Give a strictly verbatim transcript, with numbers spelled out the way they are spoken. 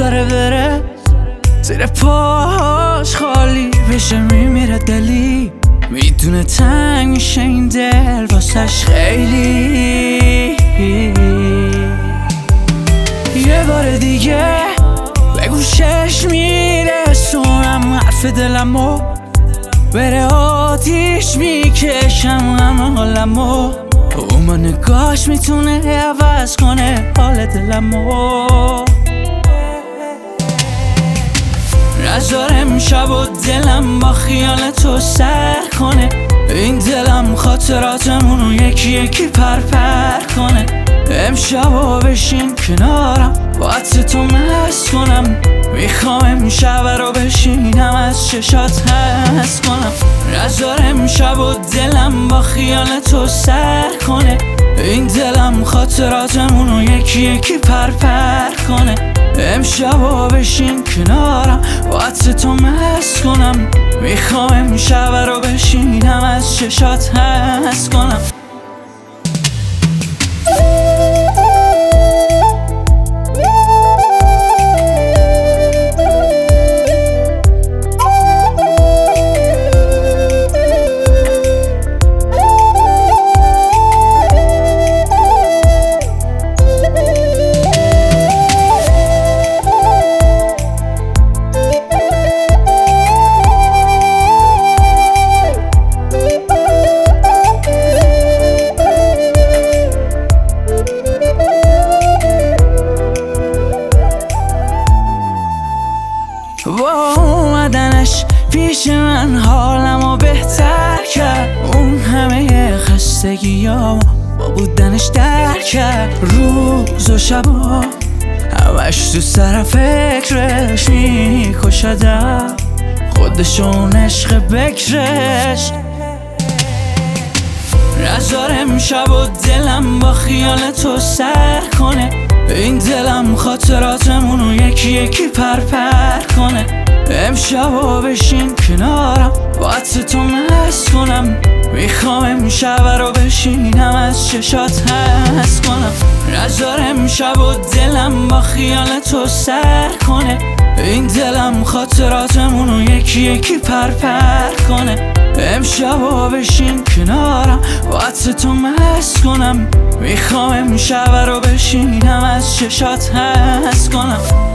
میذاره بره زیر پاهاش خالی بشه، میمیره دلی، میدونه تنگ میشه این دل واسش خیلی. یه بار دیگه به گوشش میرسونم حرف دلمو، بره آتیش میکشم غم حالمو، اون با نگاش میتونه عوض کنه حال دلمو. نذارم شب و دلم با خیال تو سر کنه، این دلم خاطراتمونو یکی یکی پر پر کنه. امشبا بشین کنارم با عطر تو مست کنم، میخوام امشب رو بشینم از چشات حس کنم. نذارم شب و دلم با خیال تو سر کنه، این دلم خاطراتمونو یکی یکی پر پر کنه. امشبا بشین کنارم با عطر تو مست کنم، میخوام امشب رو بشینم از چشات حس کنم. با اومدنش پیش من حالمو بهتر کرد، اون همه خستگیامو با بودنش در کرد. روز و شبا همش تو سر فکرش میکشدم، خودشون عشق بکرش. نذارم شب و دلم با خیال تو سر کنه، این دلم خاطراتمونو یکی یکی پر پر کنه. امشبا بشین کنارم با عطر تو مست کنم، میخوام امشب رو بشینم از چشات حس کنم. نذارم شب و دلم با خیال تو سر کنه، این دلم خاطراتمونو یکی یکی پر پر کنه. امشبا بشین کنارم با عطر تو مست کنم، میخوام امشب رو بشینم از چشات حس کنم.